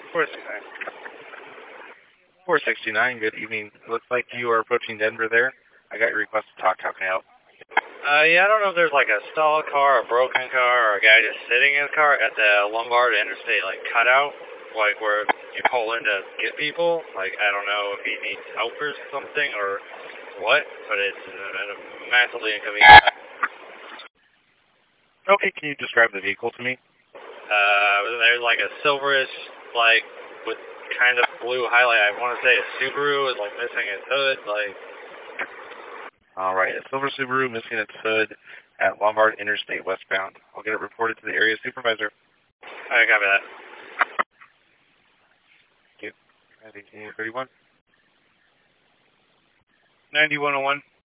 469. 469, good evening. Looks like you are approaching Denver there. I got your request to talk. How can I help? Yeah, I don't know if there's like a stalled car, a broken car, or a guy just sitting in a car at the Lombard Interstate, like, cutout, like, where you pull in to get people. Like, I don't know if he needs help or something, or what, but it's massively inconvenient. Okay, can you describe the vehicle to me? There's like a silverish, like, with kind of blue highlight. I want to say a Subaru is, like, missing its hood, like... Alright, a silver Subaru missing its hood at Lombard Interstate westbound. I'll get it reported to the area supervisor. I copy that. Thank you. 1831. 9101.